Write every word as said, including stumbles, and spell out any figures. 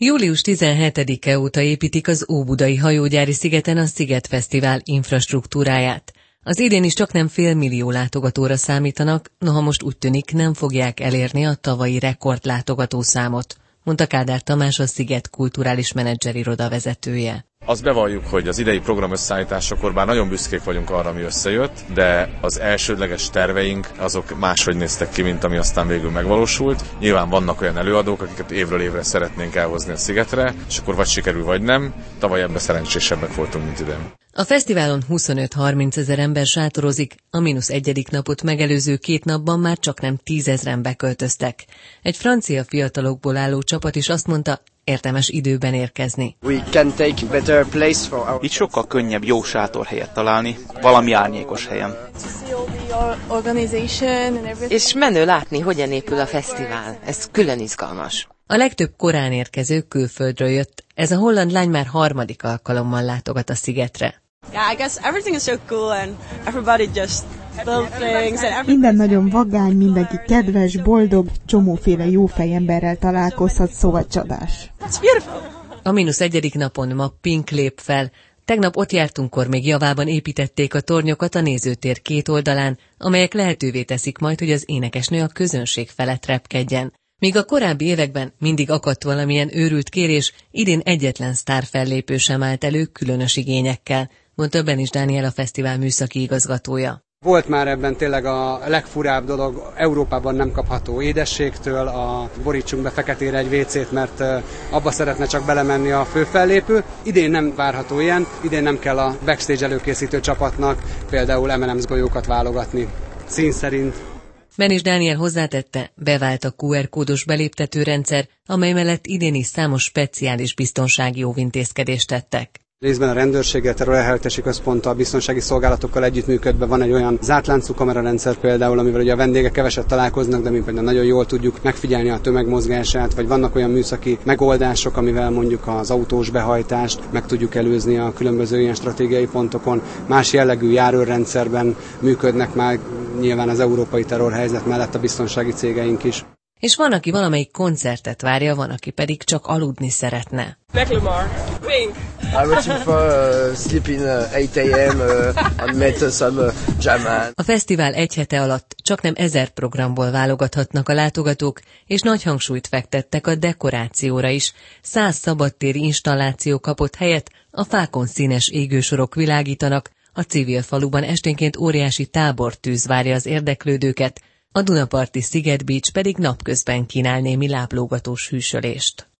július tizenhetedike óta építik az óbudai hajógyári szigeten a Szigetfesztivál infrastruktúráját. Az idén is csaknem félmillió látogatóra számítanak, noha most úgy tűnik, nem fogják elérni a tavalyi rekordlátogatószámot, mondta Kádár Tamás, a Sziget kulturális menedzseriroda vezetője. Azt bevalljuk, hogy az idei program összeállításakor bár nagyon büszkék vagyunk arra, ami összejött, de az elsődleges terveink azok máshogy néztek ki, mint ami aztán végül megvalósult. Nyilván vannak olyan előadók, akiket évről évre szeretnénk elhozni a szigetre, és akkor vagy sikerül, vagy nem. Tavaly ebben szerencsésebbek voltunk, mint idén. A fesztiválon huszonöt-harminc ezer ember sátorozik, a mínusz egyedik napot megelőző két napban már csaknem tízezren beköltöztek. Egy francia fiatalokból álló csapat is azt mondta, érdemes időben érkezni. Itt sokkal könnyebb jó sátorhelyet találni, valami árnyékos helyen. És menő látni, hogyan épül a fesztivál. Ez külön izgalmas. A legtöbb korán érkező külföldről jött. Ez a holland lány már harmadik alkalommal látogat a szigetre. Minden nagyon vagány, mindenki kedves, boldog, csomóféle jó fejemberrel találkozhat, szóval csodás. A mínusz egyedik napon ma Pink lép fel. Tegnap ott jártunkkor még javában építették a tornyokat a nézőtér két oldalán, amelyek lehetővé teszik majd, hogy az énekesnő a közönség felett repkedjen. Míg a korábbi években mindig akadt valamilyen őrült kérés, idén egyetlen sztár fellépő sem állt elő különös igényekkel, mondta Benis Dániel, a fesztivál műszaki igazgatója. Volt már ebben tényleg a legfurább dolog, Európában nem kapható édességtől, a borítsunk be feketére egy vécét, mert abba szeretne csak belemenni a főfellépő. Idén nem várható ilyen, idén nem kell a backstage előkészítő csapatnak például em and em's golyókat válogatni szín szerint. Benis Dániel hozzátette, bevált a kú er kódos beléptető rendszer, amely mellett idén is számos speciális biztonsági óvintézkedést tettek. Részben a rendőrséggel, terrorelhárítási központtal, biztonsági szolgálatokkal együttműködve van egy olyan zártláncú kamerarendszer például, amivel ugye a vendégek keveset találkoznak, de mi például nagyon jól tudjuk megfigyelni a tömegmozgását, vagy vannak olyan műszaki megoldások, amivel mondjuk az autós behajtást meg tudjuk előzni a különböző ilyen stratégiai pontokon. Más jellegű járőrrendszerben működnek már nyilván az európai terrorhelyzet mellett a biztonsági cégeink is. És van, aki valamelyik koncertet várja, van, aki pedig csak aludni szeretne. Pink. I'm waiting for uh, sleep in uh, eight a.m. Uh, and met uh, some uh, jam man. A fesztivál egy hete alatt csaknem ezer programból válogathatnak a látogatók, és nagy hangsúlyt fektettek a dekorációra is. Száz szabadtéri installáció kapott helyet, a fákon színes égősorok világítanak, a civil faluban esténként óriási tábortűz várja az érdeklődőket, a dunaparti Sziget Beach pedig napközben kínál némi láblógatós hűsölést.